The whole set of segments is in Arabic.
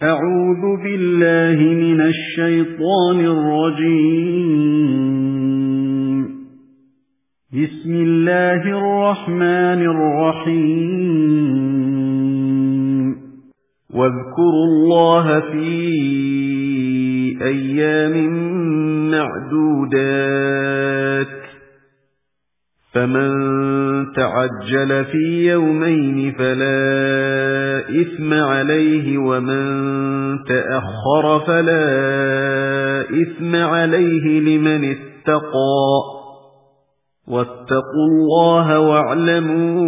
أعوذ بالله من الشيطان الرجيم. بسم الله الرحمن الرحيم. واذكروا الله في أيام معدودات فمن تعجل في يومين فلا إثم عليه ومن تأخر فلا إثم عليه لمن اتقى واتقوا الله واعلموا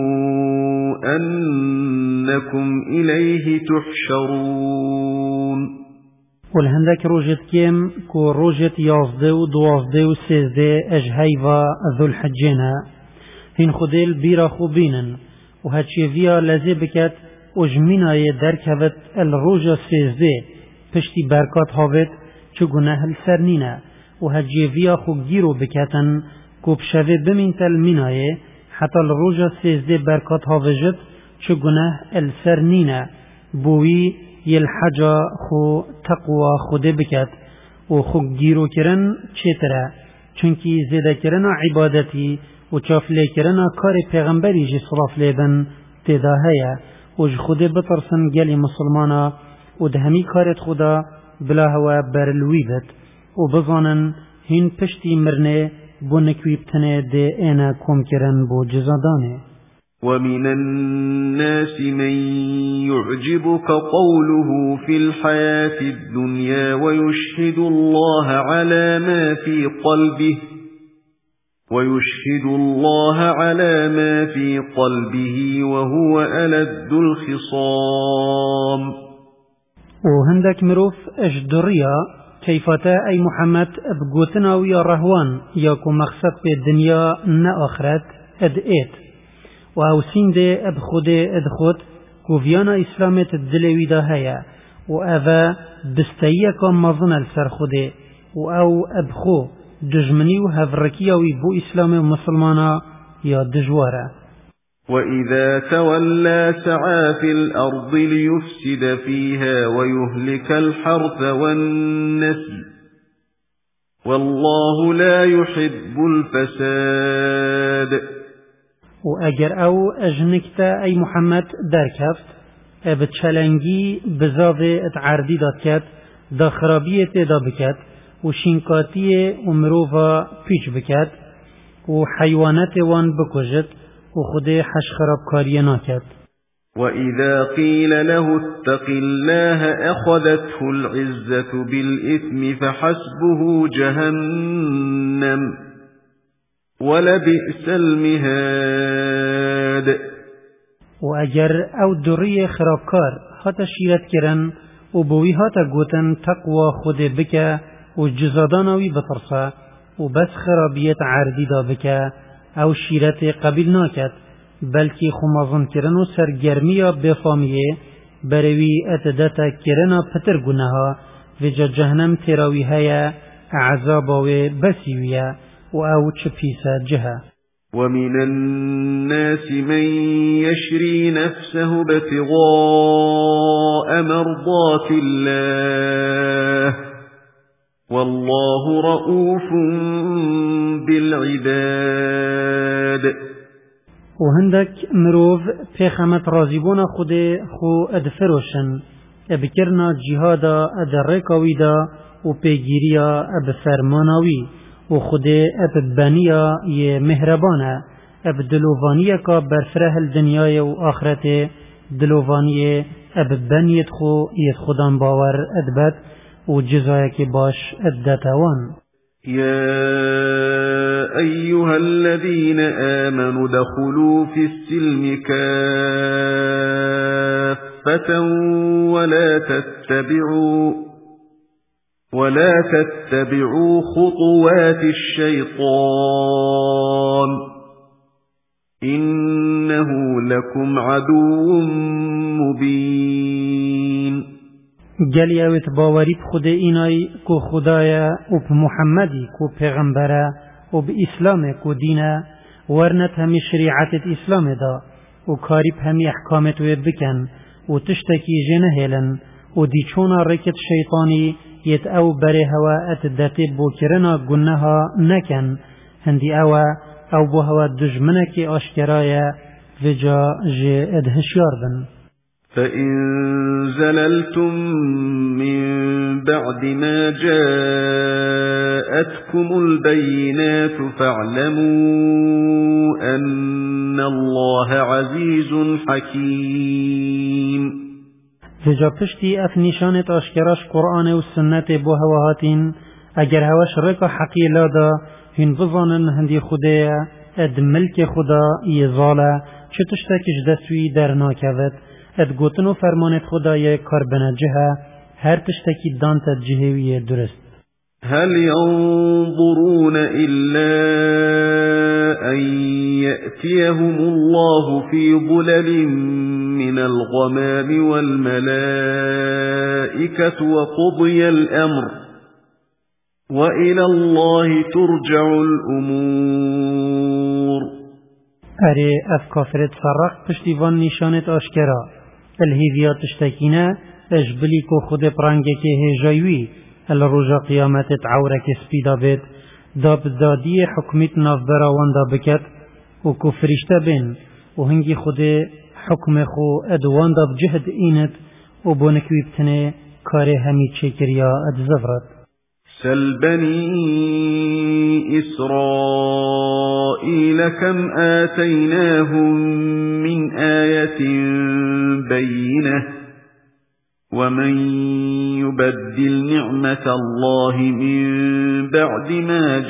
أنكم إليه تحشرون. والهندك روجت كيم كو روجت يازده و دوازده و سيزده اجهيفا ذو الحجينا هين خديل بيرا خوبينن و هاتشيفيا لازي بكت اجمينا يدركبت الروجة سيزده پشتی برکات هاوت چو گناه السرنينه و هاتشيفيا خو گيرو بكتن كو بشوه بمينتل مينايه حتى الروجة سيزده برکات هاوجت چو گناه السرنينه بوي يلحجا خو تقوى خود بكت و خو گیرو کرن چتره چونکی زیده کرن عبادتی و چافله کرن کار پیغمبری جی صلاف لیبن تیدا هیا و خود بترسن گلی مسلمانا و دهمی کارت خدا بلا هوا برلوی بد و بزانن هین پشتی مرنه بو نکویبتنه ده اینا کم کرن بو جزادانه. ومن الناس من يعجبك قوله في الحياة الدنيا ويشهد الله على ما في قلبه وهو ألد الخصام. وهندك مروف اجدريا كيفتا أي محمد بقوتنا ويا رهوان ياكو مقصد في الدنيا نآخرت ادئت و او سینده اب خوده ادخود گویانا اسلامت دلوی دا هیا و او دستایی که مظن السر خوده و او اب خو دجمنی و هفرکیوی بو اسلام و مسلمانا یا دجواره. وَإِذَا تَوَلَّى سَعَى فِي الْأَرْضِ لِيُفْسِدَ فِيهَا وَيُهْلِكَ الْحَرْثَ وَالنَّسْلَ وَاللَّهُ لَا يُحِبُّ الْفَسَادَ. و اگر او اجنکتا ای محمد درکفت بچلنگی بزاوه اتعردی داد کد دا خرابیت دا بکد و شینکاتی امروفا پیچ بکد و حیوانات وان بکجد و خود حش خرابکاری ناکد. وَإِذَا قِيلَ لَهُ اتَّقِ اللَّهَ أَخَذَتْهُ الْعِزَّةُ بِالْإِثْمِ فَحَسْبُهُ جَهَنَّمُ ولبئس المهاد. و اگر او دری خرابکار هاتا شیرت کرن و بوی هاتا گوتن تقوى خود بکه و جزادانوی بطرسه و بس خرابیت عردی دا بکه او شیرت قبیل ناکد بلکی خمازن کرن و سرگرمی بفامیه بروی اتدتا کرن پتر گناها و جا جهنم تراوی هیا عذاباوی بسیویه و او چپیسا جهه. ومن الناس من يشري نفسه ابتغاء مرضات الله والله رؤوف بالعباد. و هندک مروف پیخمت رازیبون خود خو ادفروشن بکرنا جهادا ادرکاویدا و پیگیریا بفرماناوی و خود اب بنیا ی مهربانه اب دلوانیه که برفره الدنیای و آخرت دلوانیه اب بنیت خو ید خودم باور ادبت و جزایه که باش ادتوان. يا أيها الذين آمنوا دخلوا في السلم كافة ولا تتبعوا خطوات الشيطان إنه لكم عدو مبين. گلی اوت باوری خود اینای کو خدایا و محمدی کو پیغمبره و به اسلام کو دینه ورنت همی شریعت اسلام دا و کاری همی احکامت و بکن و تشتکی جنه هلن و دی چونا رکت شیطانی یت او بره هوا اتدتی بوکرنا گنها نکن هندی او بو هوا دجمنکی آشکرای وجا جه ادهشیار بن. فإن زللتم من بعد ما جاءتكم البينات فاعلموا أن الله عزيز حكيم. وجا پشتی اف نشانت آشکراش قرآن و سنت بو هواهاتین اگر هواش رکا حقی لادا هن بزانن هندی خدا اد ملک خدا یزاله چه تشتکش دستوی در ناکوت اد گوتن و فرمانت خدای کار بنجه هر تشتکی دانت جهوی درست. هل ينظرون إلا أن يأتيهم الله في ظلل من الغمام والملائكة وقضي الأمر وإلى الله ترجع الأمور. اره اف کافرت فرق پشتیوان نشانت آشکرا الهیویات تشتکینه اجبلی کو خود پرانگه که هجایوی الرجا قیامتت عورک سپیدا بید داب دادی حکمت ناف براوان دا بکت و کو فرشته بین و هنگی خود حکم خو ادوان دا بجهد اینت و بونکوی بتنه کار همی چکریا ادزفرد. سل بني إسرائيل كم آتيناهم من آية بينة ومن يبدل نعمة الله من بعد ما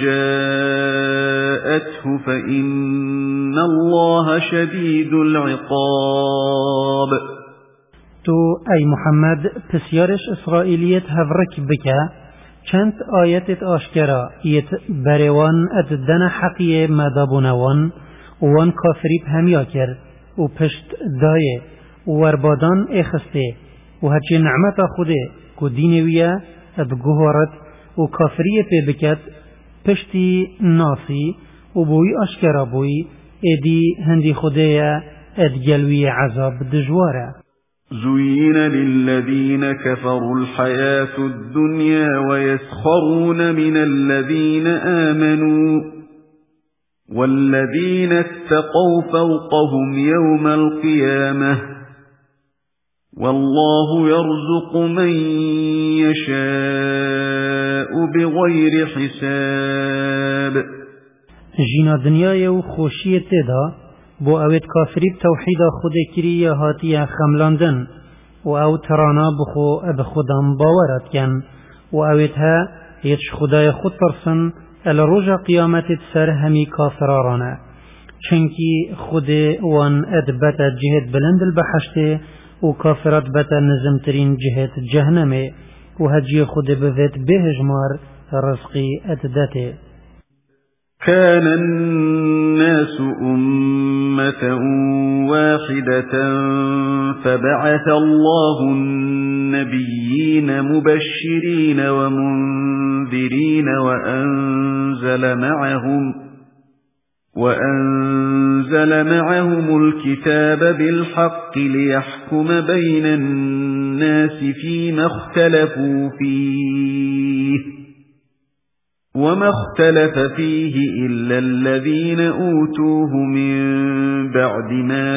جاءته فإن الله شديد العقاب. تو أي محمد بسيارش إسرائيليت هفرك بك چند آیت آشکرا ایت بروان اددن حقیه مدابونوان وان کافریب همیا کرد و پشت دایه و وربادان اخسته و هرچی نعمت خوده که دینویه ادگوهارت و کافریه پی بکت پشتی ناسی و بوی آشکرا بوی ایدی هندی خوده ادگلوی عذاب دجواره. زين للذين كفروا الحياة الدنيا ويسخرون من الذين آمنوا والذين اتقوا فوقهم يوم القيامة والله يرزق من يشاء بغير حساب. جينا دنيا وخوشية تدا بو اوید کافری توحید خود کری هاتی خملاندن و او ترانا بخودم باورت کن و اوید ها هیچ خدای خود ترسن الروج قیامت سر همی کافرارانه چنکی خود وان ادبت جهت بلند البحشت و کافرات بت نزمترین جهت جهنمه و هجی خود بوید بهجمار رزقی اددته. كان الناس أمة واحدة فبعث الله النبيين مبشرين ومنذرين وأنزل معهم الكتاب بالحق ليحكم بين الناس فيما اختلفوا فيه وما اختلف فيه إلا الذين أوتوه من بعد ما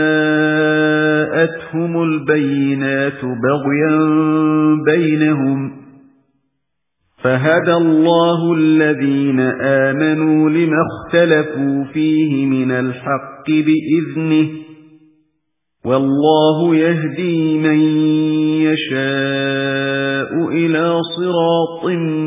جاءتهم البينات بغيا بينهم فهدى الله الذين آمنوا لما اختلفوا فيه من الحق بإذنه والله يهدي من يشاء إلى صراط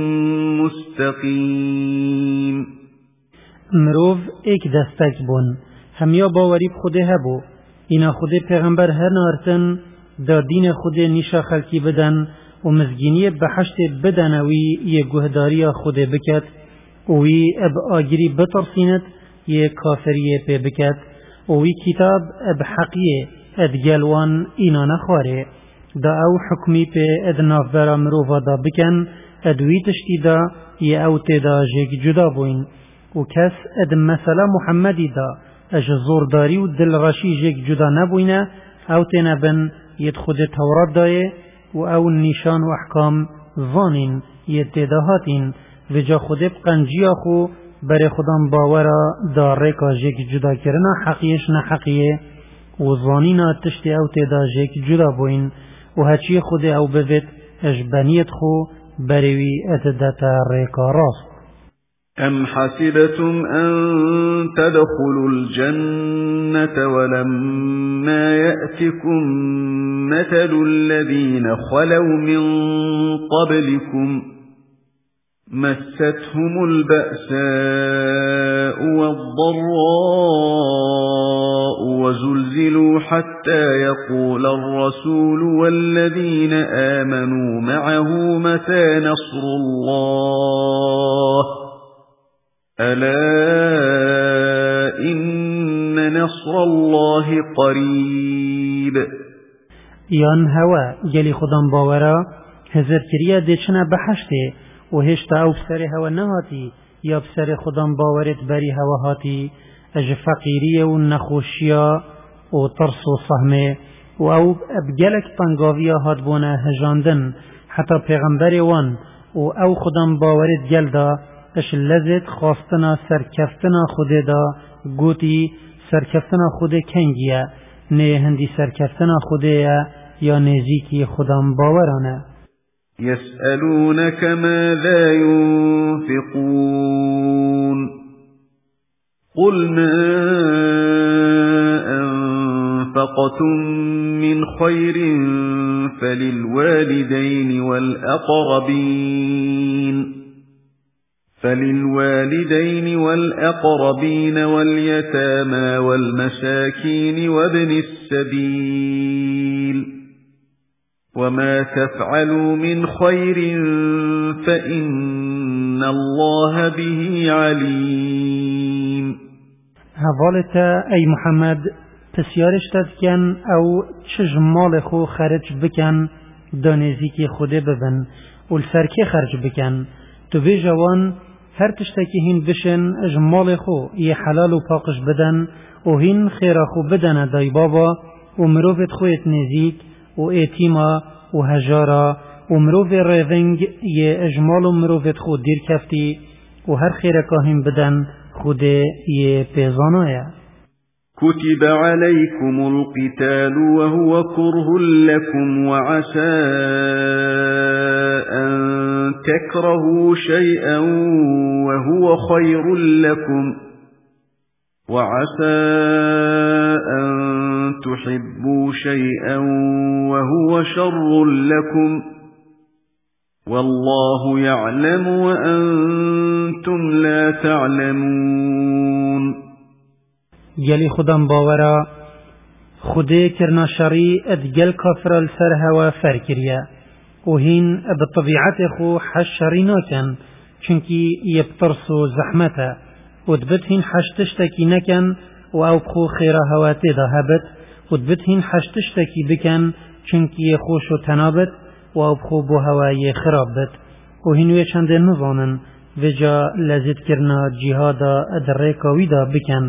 مستقيم. مروف ایک دستک بون همیا باوری بخوده هبو اینا خوده پیغمبر هر نارتن دا دین خوده نیشا خلکی بدن و مزگینی بحشت بدنوی یه گهداری خوده بکت وی اب آگری بطرسینت یه کافریه پی بکت وی کتاب اب حقیه ادگلوان اینا نخواره دا او حکمی پی ادناف برا مروفا دا بکن ادوی تشتی دا یه او تیدا جیگ جدا بوین و کس اد مثلا محمدی دا اج زورداری و دل غشی جیگ جدا نبوینه او تینا بن ید خود تورات دایه و او نیشان و احکام ظانین یتداهاتین و جا خود بقنجیا خو بر خودم باورا داره که جک جدا کرنا حقیش نه حقیه و ظانینا تشتی او تدا جک جدا بوین و هچی خود او بوید اجبانیت خو بروی اتدتا ریکا راست. أم حسبتم أن تدخلوا الجنة ولما يأتكم مثل الذين خلوا من قبلكم مستهم البأساء والضراء وزلزلوا حتى يقول الرسول والذين آمنوا معه متى نصر الله ألا إن نصر الله قريب. یان هوا گلی خودم باورا هزر کریا دیچنا بحشته و هشتا او بسر هوا نهاتی یا بسر خودم باورت بری هوا هاتی اج فقیری و نخوشیا و ترس و صحمه و او بگلک پنگاویا هات بونا هجاندن حتی پیغمبر وان و او خودم باورت گل دا اش لذت خواستنا سرکفتنا خود دا گوتی سرکفتنا خود کنگیه نه هندی سرکفتنا خوده یا نزیکی خودم باورانه. يسألونك ماذا ينفقون قل ما أنفقتم من خير فللوالدين والأقربين واليتامى والمساكين وابن السبيل وما تفعلوا من خير فإن الله به عليم. هذالتا أي محمد بسیارش تدکن او چجمال خو خرج بکن دانزی خود ببن و سرکی خرج بکن تو به جوان هر تشتکی هین بشن اجمال خو یه حلال و پاکش بدن و هین خیر خو بدن دای بابا و مروفت خویت نزیک و ایتیما و هجارا و مروف ریونگ یه اجمال و مروفت خود دیر کفتی و هر خیر که هین بدن خود یه پیزانایه. كتب عليكم القتال وهو كره لكم وعسى أن تكرهوا شيئا وهو خير لكم وعسى أن تحبوا شيئا وهو شر لكم والله يعلم وأنتم لا تعلمون. گلی خودم باورا خودی کرنا شری ادگل کافر لسر هوا فرکریه و هین بطبیعت خو حش شری نکن چونکی یبترس و زحمته و دبت هین حشتشتکی نکن و او بخو خیره هواتی ده هبت و دبت هین حشتشتکی بکن چونکی خوش و تنابت و او بخو بو هوای خراب بت و هینوی چند نظانن و جا لذت کرنا جهادا ادرکاوی دا بکن.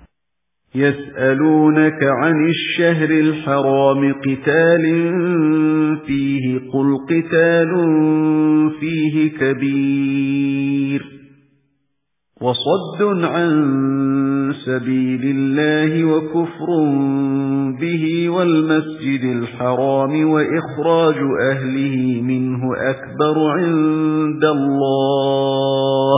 يسألونك عن الشهر الحرام قتال فيه قل قتال فيه كبير وصد عن سبيل الله وكفر به والمسجد الحرام وإخراج أهله منه أكبر عند الله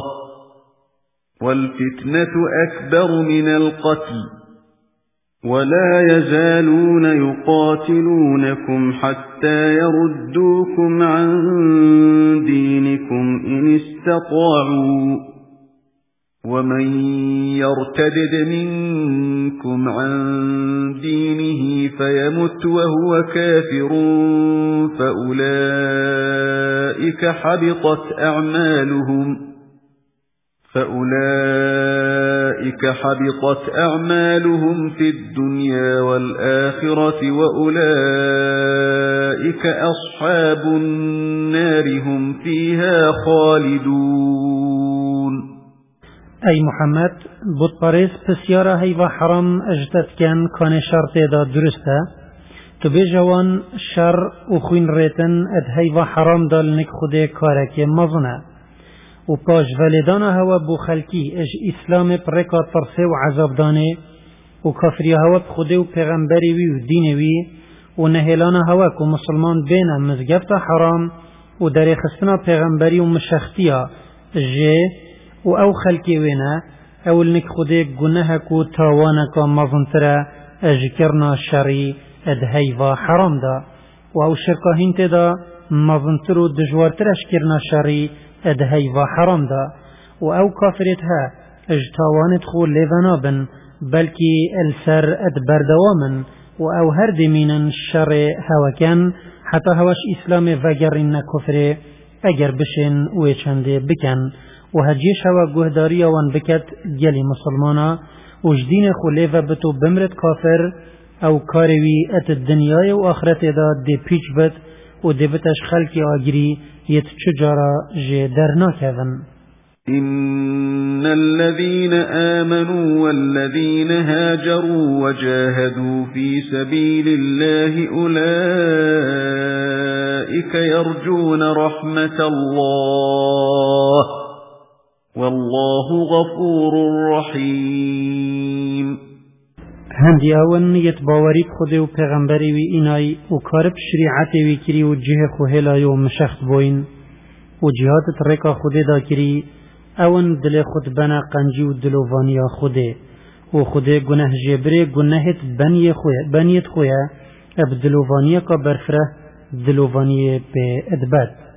والفتنة أكبر من القتل ولا يزالون يقاتلونكم حتى يردوكم عن دينكم إن استطاعوا ومن يرتدد منكم عن دينه فيمت وهو كافر فأولئك حبطت أعمالهم في الدنيا والآخرة وأولئك أصحاب النار هم فيها خالدون. أي محمد بود پاریس پسیاره هی و حرام اجتد کن کان شرط دا درسته تو بجوان شر و خوین ریتن اد هیوا حرام دال نک خود کارک مزنه و پاش ولدان هوا بو خلکی اج اسلام پرکا ترسه و عذاب دانه و کافری هوا بخوده و پیغمبری وی و دین وی و نهلان هوا که مسلمان بین مزگفت حرام و در خستنا پیغمبری و مشختیا جه و او خلکی وینا اول نک خوده گناه کو تاوانکا مزنتره اجکرنا شری اد هیوا حرام دا و او شرکاهین تدا مزنتر و دجوارترش کرنا شری اد هیوا حرام دا و او کافرت ها اجتاوانت خو لیونابن بلکی السر اد بردوامن و او هر دمینن شر هواکن حتی هواش اسلام وگرین کفره اگر بشن و چنده بکن و هجیش هوا گهداری وان بکت گلی مسلمانا و جدین خو لیو بتو بمرد کافر او کاروی ات الدنیای و آخرت دا دی پیچ بد و دی بتش خلقی آگری یت چجارا جه در ناکوون. إن الذين آمنوا والذين هاجروا وجاهدوا في سبيل الله أولئك يرجون رحمة الله والله غفور رحيم. هندی آون یتباوری خود و پیغمبری وی اینای و کارب شریعت وی کری و جه خو هلای و مشخت بوین و جهات رکا خود دا کری اون دل خود بنا قنجی و دلوانیا خوده و خوده گناه جبره گناهت بنیت خویا اب دلوانیا کا برفره دلوانیه به ادبت